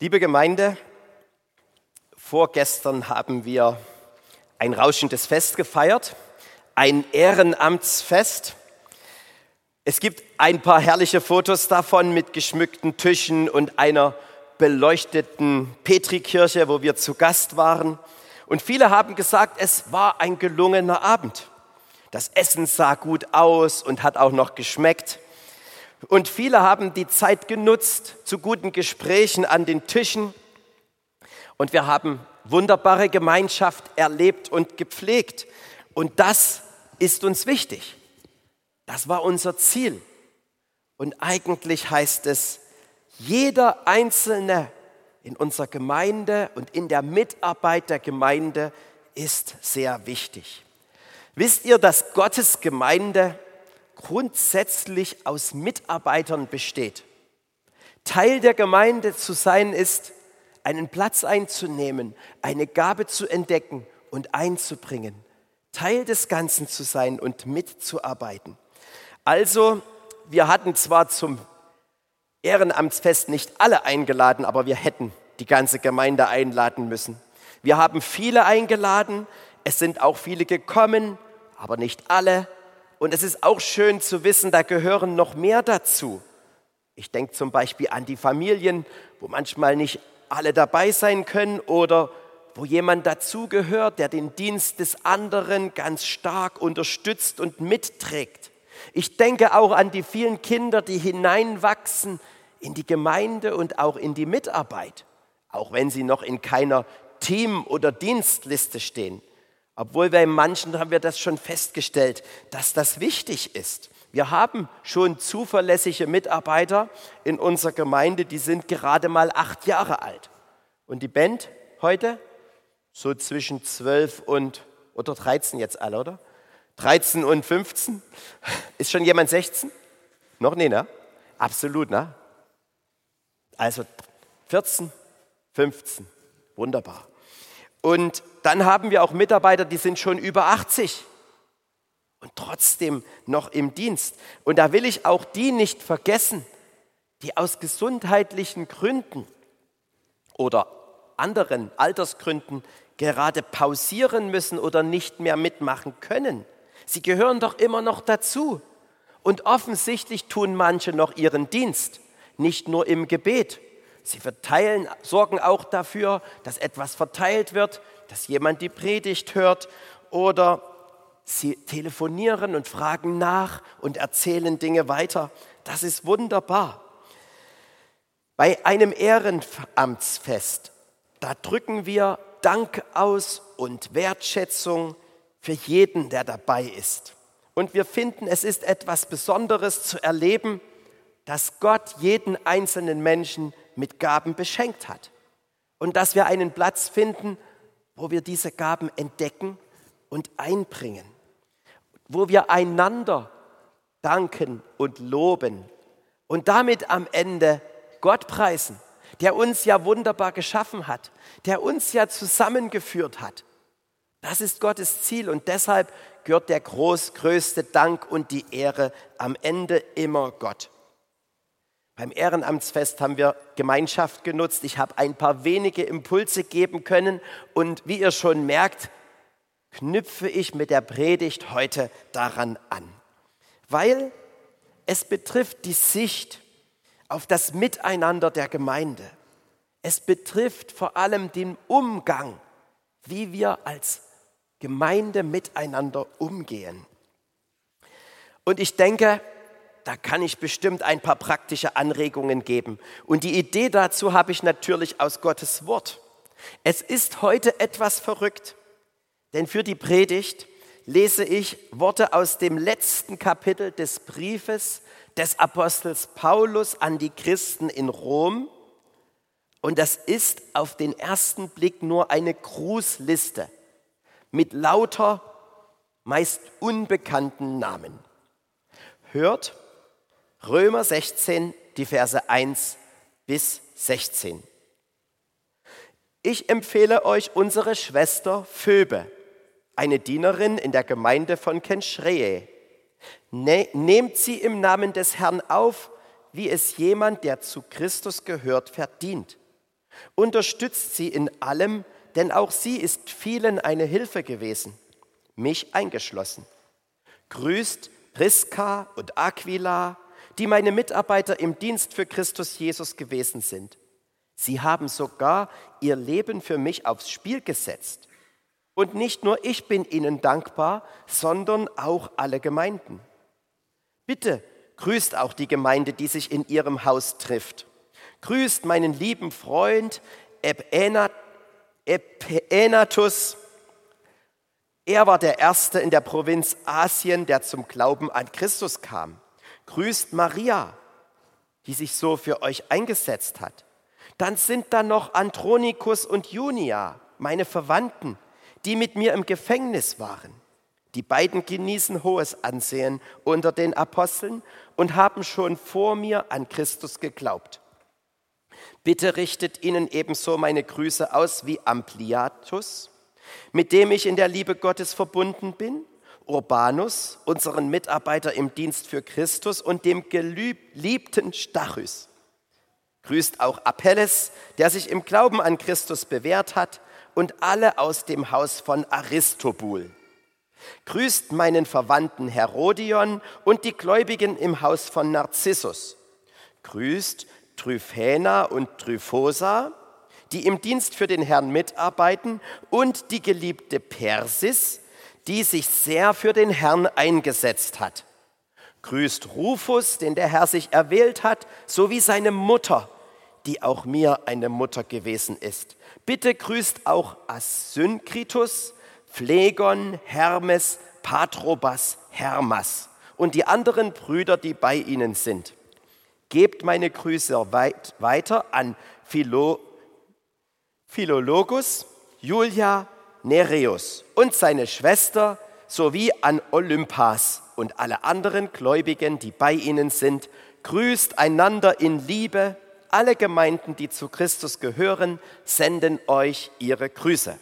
Liebe Gemeinde, vorgestern haben wir ein rauschendes Fest gefeiert, ein Ehrenamtsfest. Es gibt ein paar herrliche Fotos davon mit geschmückten Tischen und einer beleuchteten Petrikirche, wo wir zu Gast waren. Und viele haben gesagt, es war ein gelungener Abend. Das Essen sah gut aus und hat auch noch geschmeckt. Und viele haben die Zeit genutzt zu guten Gesprächen an den Tischen. Und wir haben wunderbare Gemeinschaft erlebt und gepflegt. Und das ist uns wichtig. Das war unser Ziel. Und eigentlich heißt es, jeder Einzelne in unserer Gemeinde und in der Mitarbeit der Gemeinde ist sehr wichtig. Wisst ihr, dass Gottes Gemeinde grundsätzlich aus Mitarbeitern besteht? Teil der Gemeinde zu sein ist, einen Platz einzunehmen, eine Gabe zu entdecken und einzubringen. Teil des Ganzen zu sein und mitzuarbeiten. Also, wir hatten zwar zum Ehrenamtsfest nicht alle eingeladen, aber wir hätten die ganze Gemeinde einladen müssen. Wir haben viele eingeladen, es sind auch viele gekommen, aber nicht alle. Und es ist auch schön zu wissen, da gehören noch mehr dazu. Ich denke zum Beispiel an die Familien, wo manchmal nicht alle dabei sein können oder wo jemand dazugehört, der den Dienst des anderen ganz stark unterstützt und mitträgt. Ich denke auch an die vielen Kinder, die hineinwachsen in die Gemeinde und auch in die Mitarbeit, auch wenn sie noch in keiner Team- oder Dienstliste stehen. Obwohl bei manchen haben wir das schon festgestellt, dass das wichtig ist. Wir haben schon zuverlässige Mitarbeiter in unserer Gemeinde, die sind gerade mal 8 Jahre alt. Und die Band heute? So zwischen 12 oder 13 jetzt alle, oder? 13 und 15? Ist schon jemand 16? Noch nie, ne? Absolut, ne? Also 14, 15, wunderbar. Und dann haben wir auch Mitarbeiter, die sind schon über 80 und trotzdem noch im Dienst. Und da will ich auch die nicht vergessen, die aus gesundheitlichen Gründen oder anderen Altersgründen gerade pausieren müssen oder nicht mehr mitmachen können. Sie gehören doch immer noch dazu. Und offensichtlich tun manche noch ihren Dienst, nicht nur im Gebet. Sie sorgen auch dafür, dass etwas verteilt wird, dass jemand die Predigt hört oder sie telefonieren und fragen nach und erzählen Dinge weiter. Das ist wunderbar. Bei einem Ehrenamtsfest, da drücken wir Dank aus und Wertschätzung für jeden, der dabei ist. Und wir finden, es ist etwas Besonderes zu erleben, dass Gott jeden einzelnen Menschen mit Gaben beschenkt hat. Und dass wir einen Platz finden, wo wir diese Gaben entdecken und einbringen. Wo wir einander danken und loben und damit am Ende Gott preisen, der uns ja wunderbar geschaffen hat, der uns ja zusammengeführt hat. Das ist Gottes Ziel und deshalb gehört der größte Dank und die Ehre am Ende immer Gott. Beim Ehrenamtsfest haben wir Gemeinschaft genutzt. Ich habe ein paar wenige Impulse geben können und wie ihr schon merkt, knüpfe ich mit der Predigt heute daran an. Weil es betrifft die Sicht auf das Miteinander der Gemeinde. Es betrifft vor allem den Umgang, wie wir als Gemeinde miteinander umgehen. Und ich denke, da kann ich bestimmt ein paar praktische Anregungen geben. Und die Idee dazu habe ich natürlich aus Gottes Wort. Es ist heute etwas verrückt, denn für die Predigt lese ich Worte aus dem letzten Kapitel des Briefes des Apostels Paulus an die Christen in Rom. Und das ist auf den ersten Blick nur eine Grußliste mit lauter, meist unbekannten Namen. Hört Römer 16, die Verse 1 bis 16. Ich empfehle euch unsere Schwester Phoebe, eine Dienerin in der Gemeinde von Kenchreae. Nehmt sie im Namen des Herrn auf, wie es jemand, der zu Christus gehört, verdient. Unterstützt sie in allem, denn auch sie ist vielen eine Hilfe gewesen, mich eingeschlossen. Grüßt Priska und Aquila, die meine Mitarbeiter im Dienst für Christus Jesus gewesen sind. Sie haben sogar ihr Leben für mich aufs Spiel gesetzt. Und nicht nur ich bin ihnen dankbar, sondern auch alle Gemeinden. Bitte grüßt auch die Gemeinde, die sich in ihrem Haus trifft. Grüßt meinen lieben Freund Epänatus. Er war der Erste in der Provinz Asien, der zum Glauben an Christus kam. Grüßt Maria, die sich so für euch eingesetzt hat. Dann sind da noch Andronikus und Junia, meine Verwandten, die mit mir im Gefängnis waren. Die beiden genießen hohes Ansehen unter den Aposteln und haben schon vor mir an Christus geglaubt. Bitte richtet ihnen ebenso meine Grüße aus wie Ampliatus, mit dem ich in der Liebe Gottes verbunden bin, Urbanus, unseren Mitarbeiter im Dienst für Christus und dem geliebten Stachys. Grüßt auch Apelles, der sich im Glauben an Christus bewährt hat, und alle aus dem Haus von Aristobul. Grüßt meinen Verwandten Herodion und die Gläubigen im Haus von Narzissus. Grüßt Tryphäna und Tryphosa, die im Dienst für den Herrn mitarbeiten, und die geliebte Persis, die sich sehr für den Herrn eingesetzt hat. Grüßt Rufus, den der Herr sich erwählt hat, sowie seine Mutter, die auch mir eine Mutter gewesen ist. Bitte grüßt auch Asynkritus, Phlegon, Hermes, Patrobas, Hermas und die anderen Brüder, die bei ihnen sind. Gebt meine Grüße weiter an Philologus, Julia, Nereus und seine Schwester sowie an Olympas und alle anderen Gläubigen, die bei ihnen sind. Grüßt einander in Liebe. Alle Gemeinden, die zu Christus gehören, senden euch ihre Grüße.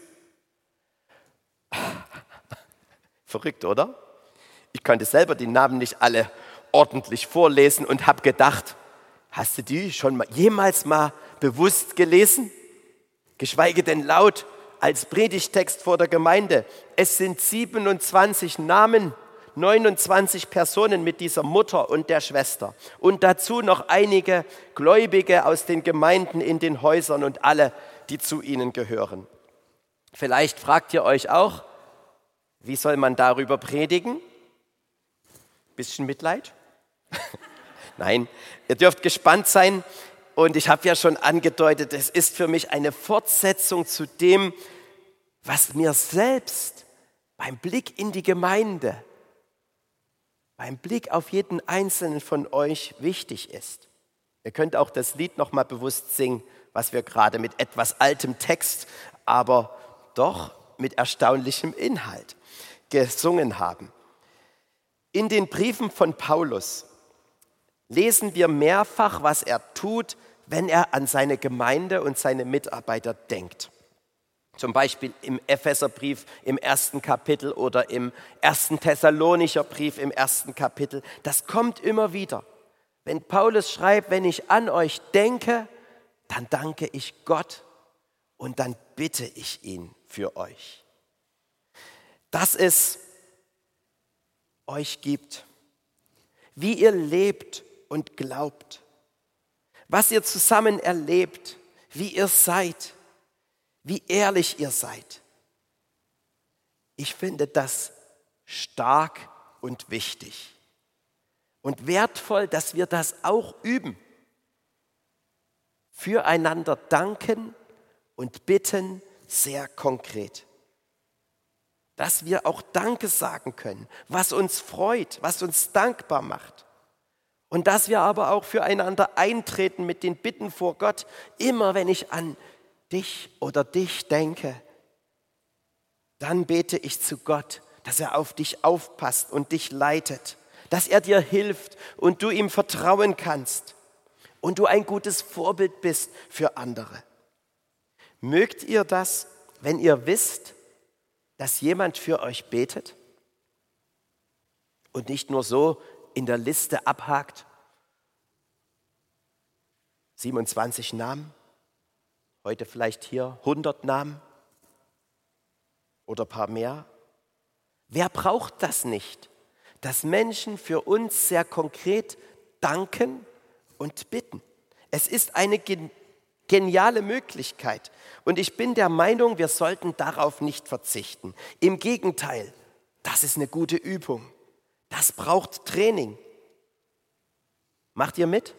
Verrückt, oder? Ich konnte selber die Namen nicht alle ordentlich vorlesen und habe gedacht, hast du die schon jemals mal bewusst gelesen? Geschweige denn laut als Predigtext vor der Gemeinde. Es sind 27 Namen, 29 Personen mit dieser Mutter und der Schwester. Und dazu noch einige Gläubige aus den Gemeinden in den Häusern und alle, die zu ihnen gehören. Vielleicht fragt ihr euch auch, wie soll man darüber predigen? Bisschen Mitleid? Nein, ihr dürft gespannt sein. Und ich habe ja schon angedeutet, es ist für mich eine Fortsetzung zu dem, was mir selbst beim Blick in die Gemeinde, beim Blick auf jeden einzelnen von euch wichtig ist. Ihr könnt auch das Lied nochmal bewusst singen, was wir gerade mit etwas altem Text, aber doch mit erstaunlichem Inhalt gesungen haben. In den Briefen von Paulus lesen wir mehrfach, was er tut, wenn er an seine Gemeinde und seine Mitarbeiter denkt. Zum Beispiel im Epheserbrief im 1. Kapitel oder im 1. Thessalonicher Brief im 1. Kapitel. Das kommt immer wieder. Wenn Paulus schreibt, wenn ich an euch denke, dann danke ich Gott und dann bitte ich ihn für euch. Dass es euch gibt, wie ihr lebt und glaubt, was ihr zusammen erlebt, wie ihr seid, wie ehrlich ihr seid. Ich finde das stark und wichtig und wertvoll, dass wir das auch üben. Füreinander danken und bitten sehr konkret. Dass wir auch Danke sagen können, was uns freut, was uns dankbar macht. Und dass wir aber auch füreinander eintreten mit den Bitten vor Gott, immer wenn ich an dich oder dich denke, dann bete ich zu Gott, dass er auf dich aufpasst und dich leitet, dass er dir hilft und du ihm vertrauen kannst und du ein gutes Vorbild bist für andere. Mögt ihr das, wenn ihr wisst, dass jemand für euch betet und nicht nur so in der Liste abhakt? 27 Namen. Heute vielleicht hier 100 Namen oder ein paar mehr. Wer braucht das nicht? Dass Menschen für uns sehr konkret danken und bitten. Es ist eine geniale Möglichkeit. Und ich bin der Meinung, wir sollten darauf nicht verzichten. Im Gegenteil, das ist eine gute Übung. Das braucht Training. Macht ihr mit?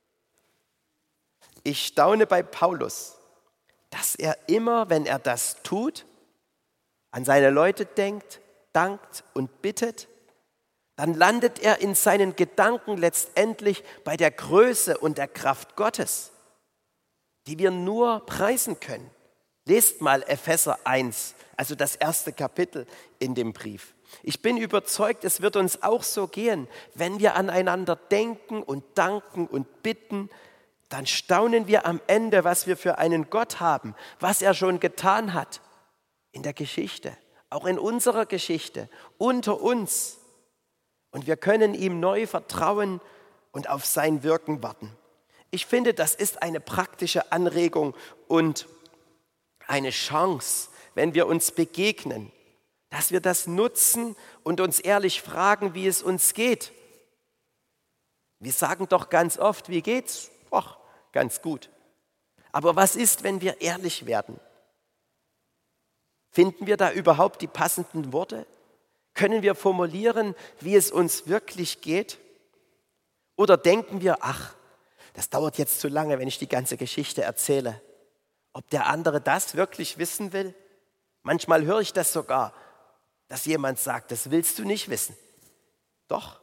Ich staune bei Paulus, dass er immer, wenn er das tut, an seine Leute denkt, dankt und bittet, dann landet er in seinen Gedanken letztendlich bei der Größe und der Kraft Gottes, die wir nur preisen können. Lest mal Epheser 1, also das erste Kapitel in dem Brief. Ich bin überzeugt, es wird uns auch so gehen, wenn wir aneinander denken und danken und bitten, dann staunen wir am Ende, was wir für einen Gott haben, was er schon getan hat in der Geschichte, auch in unserer Geschichte, unter uns. Und wir können ihm neu vertrauen und auf sein Wirken warten. Ich finde, das ist eine praktische Anregung und eine Chance, wenn wir uns begegnen, dass wir das nutzen und uns ehrlich fragen, wie es uns geht. Wir sagen doch ganz oft, wie geht's? Ach, ganz gut. Aber was ist, wenn wir ehrlich werden? Finden wir da überhaupt die passenden Worte? Können wir formulieren, wie es uns wirklich geht? Oder denken wir, ach, das dauert jetzt zu lange, wenn ich die ganze Geschichte erzähle. Ob der andere das wirklich wissen will? Manchmal höre ich das sogar, dass jemand sagt, das willst du nicht wissen. Doch,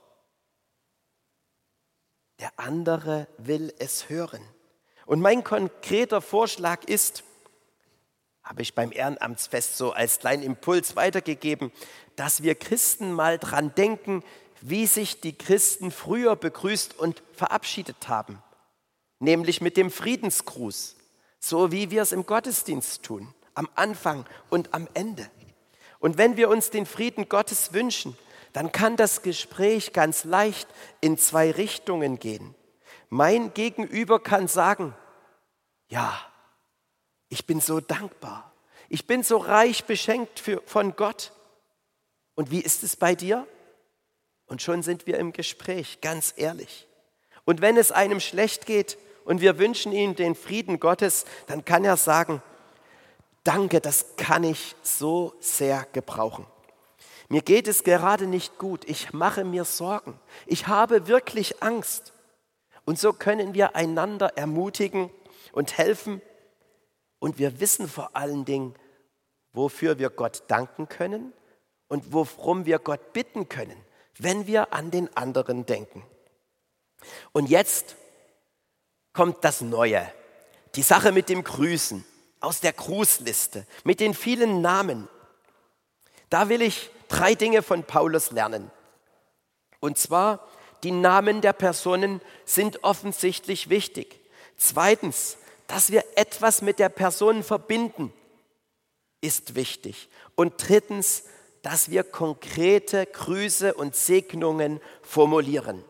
der andere will es hören. Und mein konkreter Vorschlag ist, habe ich beim Ehrenamtsfest so als kleinen Impuls weitergegeben, dass wir Christen mal dran denken, wie sich die Christen früher begrüßt und verabschiedet haben. Nämlich mit dem Friedensgruß, so wie wir es im Gottesdienst tun, am Anfang und am Ende. Und wenn wir uns den Frieden Gottes wünschen, dann kann das Gespräch ganz leicht in zwei Richtungen gehen. Mein Gegenüber kann sagen, ja, ich bin so dankbar, ich bin so reich beschenkt von Gott. Und wie ist es bei dir? Und schon sind wir im Gespräch, ganz ehrlich. Und wenn es einem schlecht geht und wir wünschen ihm den Frieden Gottes, dann kann er sagen, danke, das kann ich so sehr gebrauchen. Mir geht es gerade nicht gut, ich mache mir Sorgen, ich habe wirklich Angst. Und so können wir einander ermutigen und helfen. Und wir wissen vor allen Dingen, wofür wir Gott danken können und worum wir Gott bitten können, wenn wir an den anderen denken. Und jetzt kommt das Neue, die Sache mit dem Grüßen aus der Grußliste, mit den vielen Namen. Da will ich 3 Dinge von Paulus lernen. Und zwar, die Namen der Personen sind offensichtlich wichtig. Zweitens, dass wir etwas mit der Person verbinden, ist wichtig. Und drittens, dass wir konkrete Grüße und Segnungen formulieren.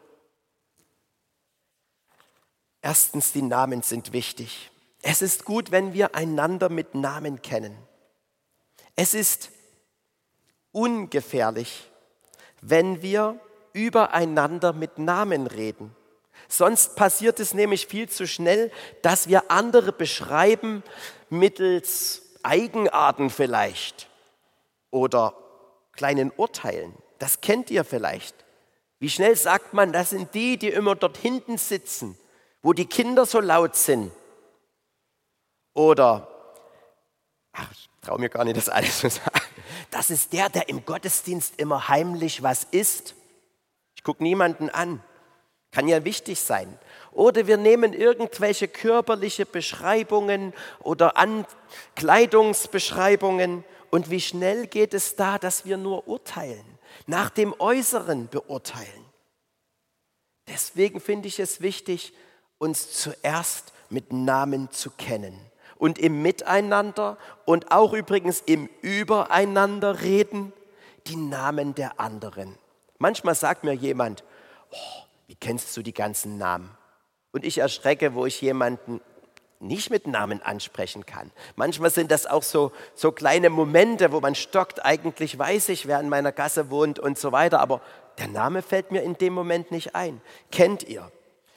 Erstens, die Namen sind wichtig. Es ist gut, wenn wir einander mit Namen kennen. Es ist ungefährlich, wenn wir übereinander mit Namen reden. Sonst passiert es nämlich viel zu schnell, dass wir andere beschreiben mittels Eigenarten vielleicht oder kleinen Urteilen. Das kennt ihr vielleicht. Wie schnell sagt man, das sind die, die immer dort hinten sitzen, wo die Kinder so laut sind. Oder, ich traue mir gar nicht, das alles zu sagen. Das ist der, der im Gottesdienst immer heimlich was isst. Ich gucke niemanden an. Kann ja wichtig sein. Oder wir nehmen irgendwelche körperliche Beschreibungen oder Kleidungsbeschreibungen. Und wie schnell geht es da, dass wir nur urteilen, nach dem Äußeren beurteilen. Deswegen finde ich es wichtig, uns zuerst mit Namen zu kennen. Und im Miteinander und auch übrigens im Übereinander reden, die Namen der anderen. Manchmal sagt mir jemand, oh, wie kennst du die ganzen Namen? Und ich erschrecke, wo ich jemanden nicht mit Namen ansprechen kann. Manchmal sind das auch so kleine Momente, wo man stockt, eigentlich weiß ich, wer in meiner Gasse wohnt und so weiter, aber der Name fällt mir in dem Moment nicht ein. Kennt ihr?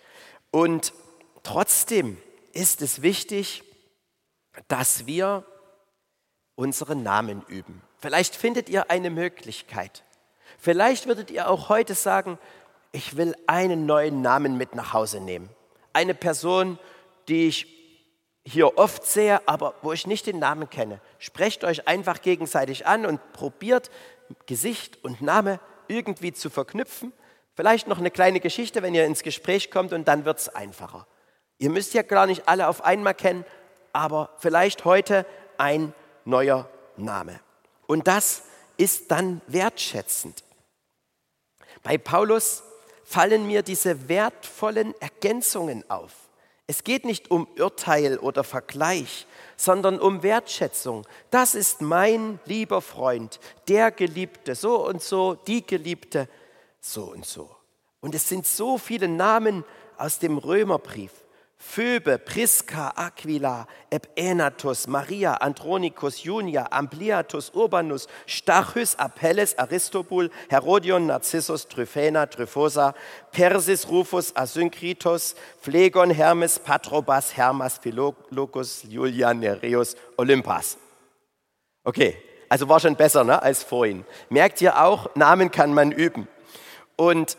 Und trotzdem ist es wichtig, dass wir unseren Namen üben. Vielleicht findet ihr eine Möglichkeit. Vielleicht würdet ihr auch heute sagen, ich will einen neuen Namen mit nach Hause nehmen. Eine Person, die ich hier oft sehe, aber wo ich nicht den Namen kenne. Sprecht euch einfach gegenseitig an und probiert Gesicht und Name irgendwie zu verknüpfen. Vielleicht noch eine kleine Geschichte, wenn ihr ins Gespräch kommt, und dann wird es einfacher. Ihr müsst ja gar nicht alle auf einmal kennen, aber vielleicht heute ein neuer Name. Und das ist dann wertschätzend. Bei Paulus fallen mir diese wertvollen Ergänzungen auf. Es geht nicht um Urteil oder Vergleich, sondern um Wertschätzung. Das ist mein lieber Freund, der Geliebte, so und so, die Geliebte, so und so. Und es sind so viele Namen aus dem Römerbrief. Phoebe, Priska, Aquila, Epänatus, Maria, Andronicus, Junia, Ampliatus, Urbanus, Stachys, Apelles, Aristobul, Herodion, Narzissus, Tryphäna, Tryphosa, Persis, Rufus, Asynkritos, Phlegon, Hermes, Patrobas, Hermas, Philologus, Julian, Nereus, Olympas. Okay, also war schon besser, ne, als vorhin. Merkt ihr auch, Namen kann man üben. Und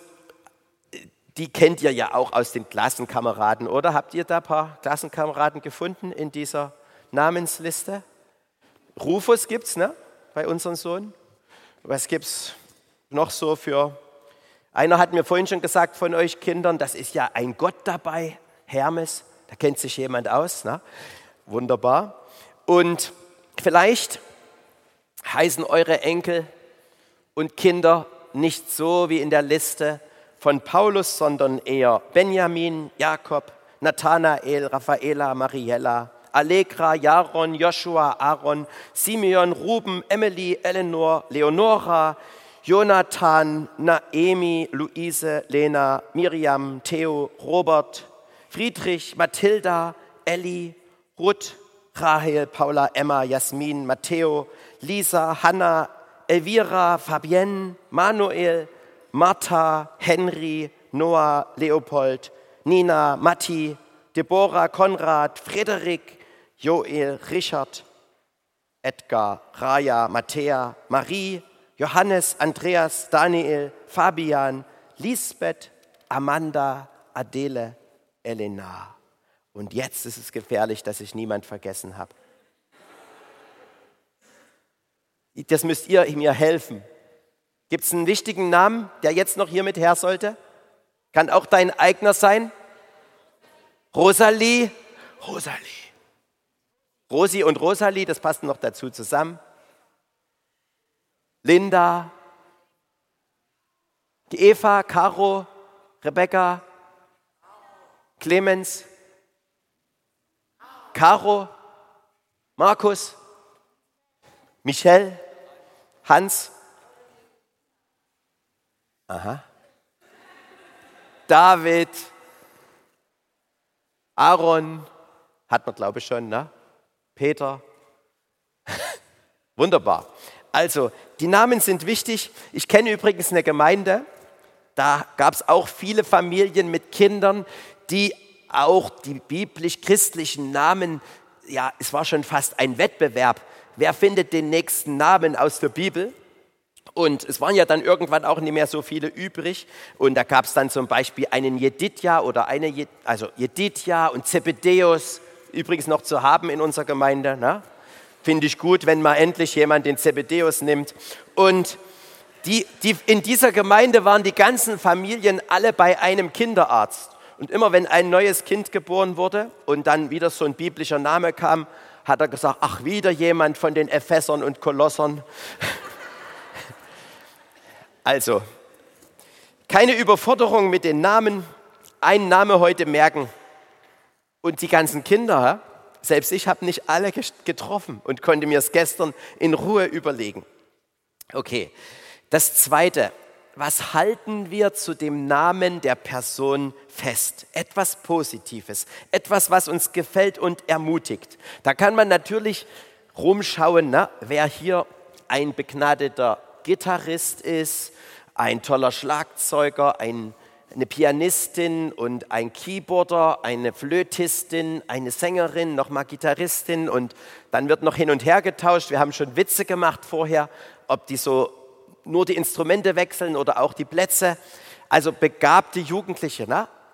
die kennt ihr ja auch aus den Klassenkameraden, oder? Habt ihr da ein paar Klassenkameraden gefunden in dieser Namensliste? Rufus gibt's, ne? Bei unserem Sohn. Was gibt's noch so für? Einer hat mir vorhin schon gesagt von euch Kindern, das ist ja ein Gott dabei, Hermes. Da kennt sich jemand aus, ne? Wunderbar. Und vielleicht heißen eure Enkel und Kinder nicht so wie in der Liste von Paulus, sondern eher Benjamin, Jakob, Nathanael, Raffaela, Mariella, Allegra, Jaron, Joshua, Aaron, Simeon, Ruben, Emily, Eleanor, Leonora, Jonathan, Naemi, Luise, Lena, Miriam, Theo, Robert, Friedrich, Mathilda, Elli, Ruth, Rahel, Paula, Emma, Jasmin, Matteo, Lisa, Hanna, Elvira, Fabienne, Manuel, Martha, Henry, Noah, Leopold, Nina, Matti, Deborah, Konrad, Frederik, Joel, Richard, Edgar, Raja, Matthäa, Marie, Johannes, Andreas, Daniel, Fabian, Lisbeth, Amanda, Adele, Elena. Und jetzt ist es gefährlich, dass ich niemand vergessen habe. Das müsst ihr mir helfen. Gibt es einen wichtigen Namen, der jetzt noch hier mit her sollte? Kann auch dein eigener sein? Rosalie? Rosalie. Rosi und Rosalie, das passt noch dazu zusammen. Linda. Die Eva, Caro, Rebecca, Clemens, Caro, Markus, Michelle, Hans. Aha. David, Aaron, hat man glaube ich schon, ne? Peter. Wunderbar. Also, die Namen sind wichtig. Ich kenne übrigens eine Gemeinde, da gab es auch viele Familien mit Kindern, die auch die biblisch-christlichen Namen, ja, es war schon fast ein Wettbewerb. Wer findet den nächsten Namen aus der Bibel? Und es waren ja dann irgendwann auch nicht mehr so viele übrig. Und da gab es dann zum Beispiel einen Jedidja oder Jedidja und Zebedäus, übrigens noch zu haben in unserer Gemeinde. Ne? Finde ich gut, wenn mal endlich jemand den Zebedäus nimmt. Und in dieser Gemeinde waren die ganzen Familien alle bei einem Kinderarzt. Und immer wenn ein neues Kind geboren wurde und dann wieder so ein biblischer Name kam, hat er gesagt, ach, wieder jemand von den Ephesern und Kolossern. Also, keine Überforderung mit den Namen, einen Namen heute merken. Und die ganzen Kinder, selbst ich habe nicht alle getroffen und konnte mir es gestern in Ruhe überlegen. Okay, das Zweite, was halten wir zu dem Namen der Person fest? Etwas Positives, etwas, was uns gefällt und ermutigt. Da kann man natürlich rumschauen, wer hier ein begnadeter Gitarrist ist, ein toller Schlagzeuger, eine Pianistin und ein Keyboarder, eine Flötistin, eine Sängerin, nochmal Gitarristin und dann wird noch hin und her getauscht. Wir haben schon Witze gemacht vorher, ob die so nur die Instrumente wechseln oder auch die Plätze. Also begabte Jugendliche,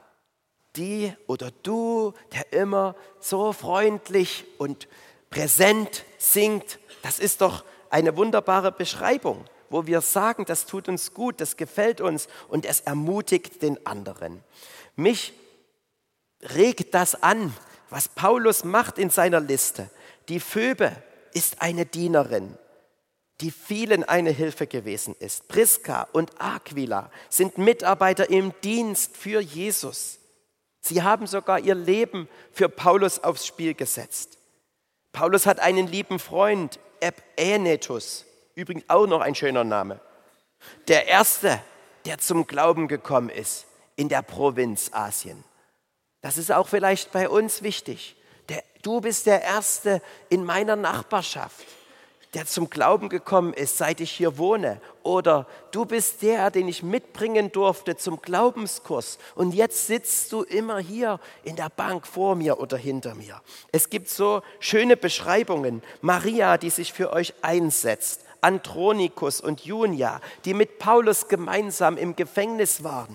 die oder du, der immer so freundlich und präsent singt, das ist doch eine wunderbare Beschreibung, wo wir sagen, das tut uns gut, das gefällt uns und es ermutigt den anderen. Mich regt das an, was Paulus macht in seiner Liste. Die Phoebe ist eine Dienerin, die vielen eine Hilfe gewesen ist. Priska und Aquila sind Mitarbeiter im Dienst für Jesus. Sie haben sogar ihr Leben für Paulus aufs Spiel gesetzt. Paulus hat einen lieben Freund, Epaenetus, übrigens auch noch ein schöner Name. Der Erste, der zum Glauben gekommen ist in der Provinz Asien. Das ist auch vielleicht bei uns wichtig. Du bist der Erste in meiner Nachbarschaft, der zum Glauben gekommen ist, seit ich hier wohne. Oder du bist der, den ich mitbringen durfte zum Glaubenskurs. Und jetzt sitzt du immer hier in der Bank vor mir oder hinter mir. Es gibt so schöne Beschreibungen. Maria, die sich für euch einsetzt. Andronikus und Junia, die mit Paulus gemeinsam im Gefängnis waren.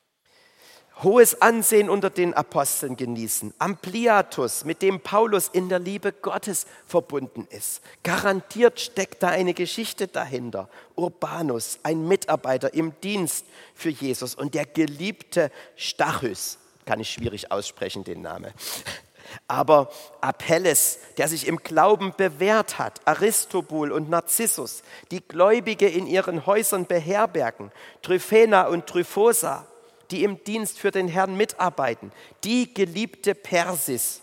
Hohes Ansehen unter den Aposteln genießen. Ampliatus, mit dem Paulus in der Liebe Gottes verbunden ist. Garantiert steckt da eine Geschichte dahinter. Urbanus, ein Mitarbeiter im Dienst für Jesus. Und der geliebte Stachys, kann ich schwierig aussprechen, den Namen. Aber Apelles, der sich im Glauben bewährt hat, Aristobul und Narzissus, die Gläubige in ihren Häusern beherbergen, Tryphena und Tryphosa, die im Dienst für den Herrn mitarbeiten, die geliebte Persis,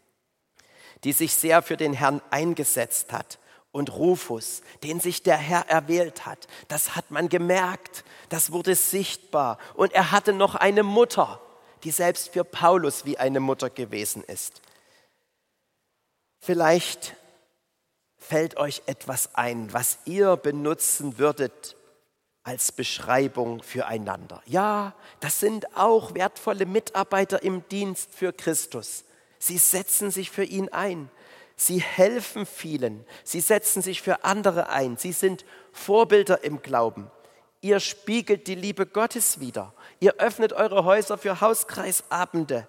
die sich sehr für den Herrn eingesetzt hat, und Rufus, den sich der Herr erwählt hat. Das hat man gemerkt, das wurde sichtbar. Und er hatte noch eine Mutter, die selbst für Paulus wie eine Mutter gewesen ist. Vielleicht fällt euch etwas ein, was ihr benutzen würdet als Beschreibung füreinander. Ja, das sind auch wertvolle Mitarbeiter im Dienst für Christus. Sie setzen sich für ihn ein. Sie helfen vielen. Sie setzen sich für andere ein. Sie sind Vorbilder im Glauben. Ihr spiegelt die Liebe Gottes wider. Ihr öffnet eure Häuser für Hauskreisabende.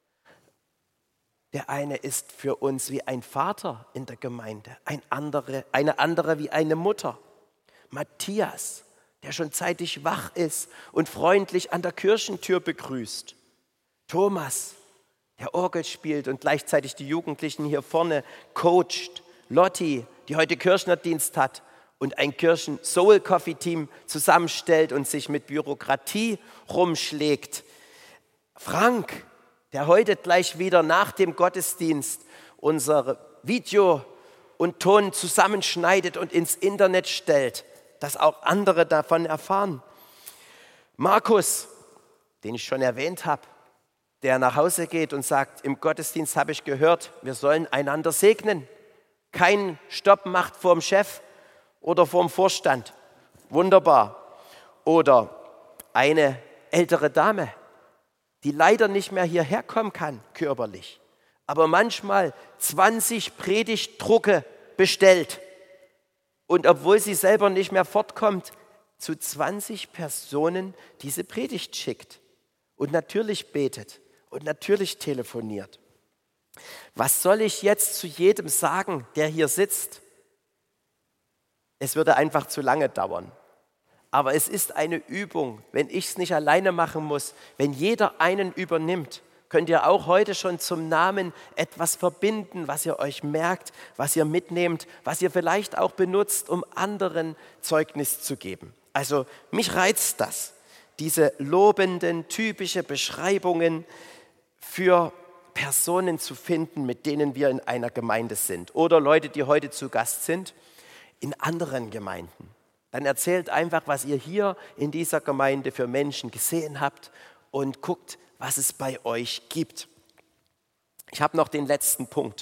Der eine ist für uns wie ein Vater in der Gemeinde, eine andere wie eine Mutter. Matthias, der schon zeitig wach ist und freundlich an der Kirchentür begrüßt. Thomas, der Orgel spielt und gleichzeitig die Jugendlichen hier vorne coacht. Lotti, die heute Kirchnerdienst hat und ein Kirchen-Soul-Coffee-Team zusammenstellt und sich mit Bürokratie rumschlägt. Frank, der heute gleich wieder nach dem Gottesdienst unser Video und Ton zusammenschneidet und ins Internet stellt, dass auch andere davon erfahren. Markus, den ich schon erwähnt habe, der nach Hause geht und sagt, im Gottesdienst habe ich gehört, wir sollen einander segnen. Kein Stopp macht vorm Chef oder vorm Vorstand. Wunderbar. Oder eine ältere Dame, die leider nicht mehr hierher kommen kann, körperlich, aber manchmal 20 Predigtdrucke bestellt. Und obwohl sie selber nicht mehr fortkommt, zu 20 Personen diese Predigt schickt und natürlich betet und natürlich telefoniert. Was soll ich jetzt zu jedem sagen, der hier sitzt? Es würde einfach zu lange dauern. Aber es ist eine Übung, wenn ich es nicht alleine machen muss, wenn jeder einen übernimmt, könnt ihr auch heute schon zum Namen etwas verbinden, was ihr euch merkt, was ihr mitnehmt, was ihr vielleicht auch benutzt, um anderen Zeugnis zu geben. Also mich reizt das, diese lobenden, typische Beschreibungen für Personen zu finden, mit denen wir in einer Gemeinde sind. Oder Leute, die heute zu Gast sind, in anderen Gemeinden. Dann erzählt einfach, was ihr hier in dieser Gemeinde für Menschen gesehen habt und guckt, was es bei euch gibt. Ich habe noch den letzten Punkt.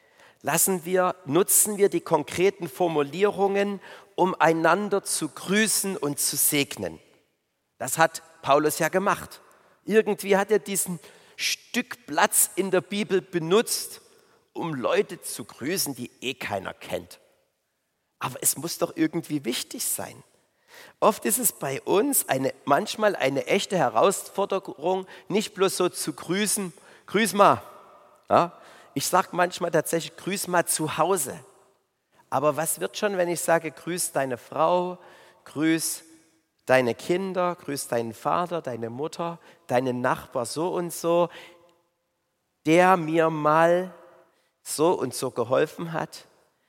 Nutzen wir die konkreten Formulierungen, um einander zu grüßen und zu segnen. Das hat Paulus ja gemacht. Irgendwie hat er diesen Stück Platz in der Bibel benutzt, um Leute zu grüßen, die keiner kennt. Aber es muss doch irgendwie wichtig sein. Oft ist es bei uns manchmal eine echte Herausforderung, nicht bloß so zu grüßen, grüß mal. Ja? Ich sage manchmal tatsächlich, grüß mal zu Hause. Aber was wird schon, wenn ich sage, grüß deine Frau, grüß deine Kinder, grüß deinen Vater, deine Mutter, deinen Nachbar so und so, der mir mal so und so geholfen hat,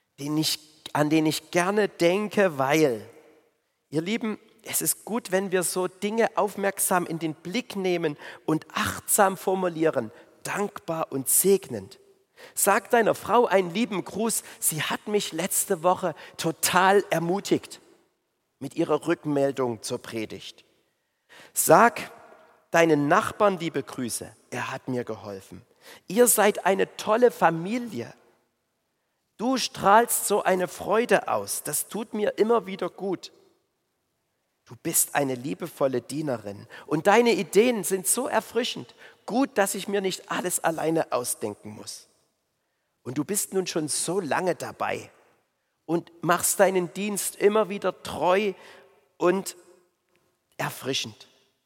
an den ich gerne denke, weil, ihr Lieben, es ist gut, wenn wir so Dinge aufmerksam in den Blick nehmen und achtsam formulieren, dankbar und segnend. Sag deiner Frau einen lieben Gruß, sie hat mich letzte Woche total ermutigt mit ihrer Rückmeldung zur Predigt. Sag deinen Nachbarn liebe Grüße, er hat mir geholfen. Ihr seid eine tolle Familie. Du strahlst so eine Freude aus, das tut mir immer wieder gut. Du bist eine liebevolle Dienerin und deine Ideen sind so erfrischend, gut, dass ich mir nicht alles alleine ausdenken muss. Und du bist nun schon so lange dabei und machst deinen Dienst immer wieder treu und erfrischend.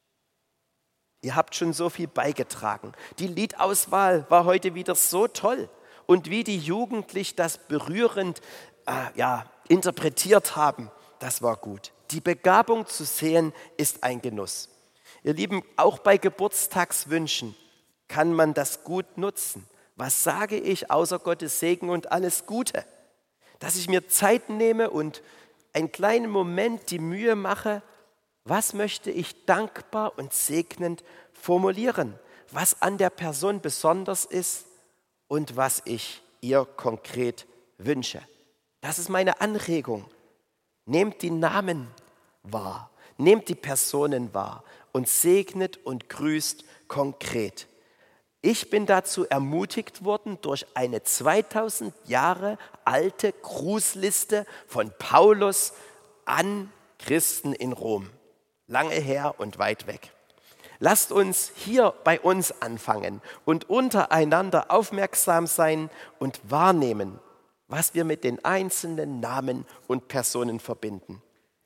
Ihr habt schon so viel beigetragen. Die Liedauswahl war heute wieder so toll. Und wie die Jugendlichen das berührend interpretiert haben, das war gut. Die Begabung zu sehen, ist ein Genuss. Ihr Lieben, auch bei Geburtstagswünschen kann man das gut nutzen. Was sage ich außer Gottes Segen und alles Gute? Dass ich mir Zeit nehme und einen kleinen Moment die Mühe mache, was möchte ich dankbar und segnend formulieren? Was an der Person besonders ist und was ich ihr konkret wünsche. Das ist meine Anregung. Nehmt die Namen wahr, nehmt die Personen wahr und segnet und grüßt konkret. Ich bin dazu ermutigt worden durch eine 2000 Jahre alte Grußliste von Paulus an Christen in Rom. Lange her und weit weg. Lasst uns hier bei uns anfangen und untereinander aufmerksam sein und wahrnehmen, was wir mit den einzelnen Namen und Personen verbinden.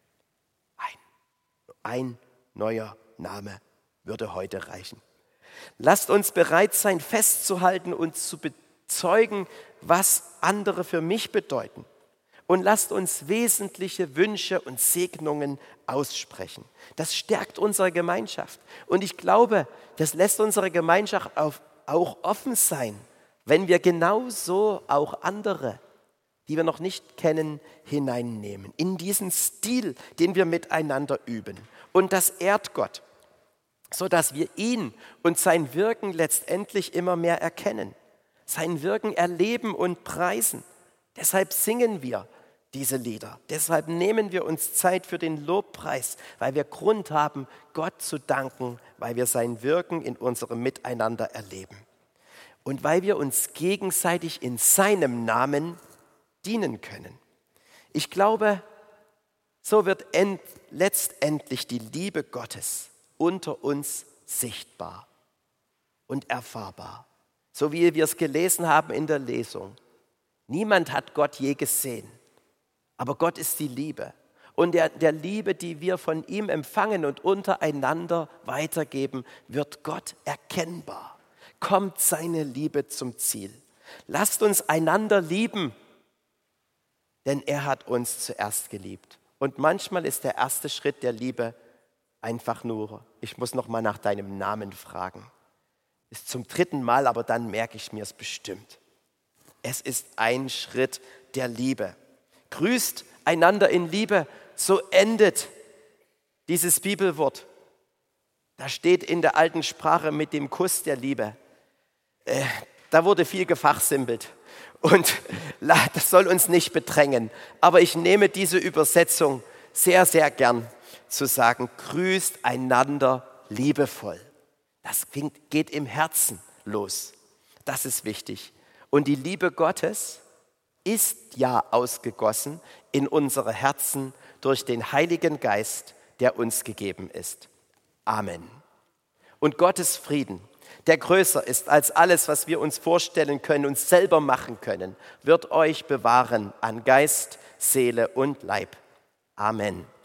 Ein neuer Name würde heute reichen. Lasst uns bereit sein, festzuhalten und zu bezeugen, was andere für mich bedeuten. Und lasst uns wesentliche Wünsche und Segnungen aussprechen. Das stärkt unsere Gemeinschaft. Und ich glaube, das lässt unsere Gemeinschaft auch offen sein, wenn wir genauso auch andere, die wir noch nicht kennen, hineinnehmen. In diesen Stil, den wir miteinander üben. Und das ehrt Gott, sodass wir ihn und sein Wirken letztendlich immer mehr erkennen. Sein Wirken erleben und preisen. Deshalb singen wir diese Lieder. Deshalb nehmen wir uns Zeit für den Lobpreis, weil wir Grund haben, Gott zu danken, weil wir sein Wirken in unserem Miteinander erleben. Und weil wir uns gegenseitig in seinem Namen dienen können. Ich glaube, so wird letztendlich die Liebe Gottes unter uns sichtbar und erfahrbar. So wie wir es gelesen haben in der Lesung. Niemand hat Gott je gesehen. Aber Gott ist die Liebe. Und der Liebe, die wir von ihm empfangen und untereinander weitergeben, wird Gott erkennbar. Kommt seine Liebe zum Ziel. Lasst uns einander lieben, denn er hat uns zuerst geliebt. Und manchmal ist der erste Schritt der Liebe einfach nur, ich muss noch mal nach deinem Namen fragen. Ist zum 3. Mal, aber dann merke ich mir es bestimmt. Es ist ein Schritt der Liebe. Grüßt einander in Liebe, so endet dieses Bibelwort. Da steht in der alten Sprache mit dem Kuss der Liebe. Da wurde viel gefachsimpelt und das soll uns nicht bedrängen. Aber ich nehme diese Übersetzung, sehr, sehr gern zu sagen, grüßt einander liebevoll. Das geht im Herzen los. Das ist wichtig. Und die Liebe Gottes ist ja ausgegossen in unsere Herzen durch den Heiligen Geist, der uns gegeben ist. Amen. Und Gottes Frieden, der größer ist als alles, was wir uns vorstellen können, uns selber machen können, wird euch bewahren an Geist, Seele und Leib. Amen.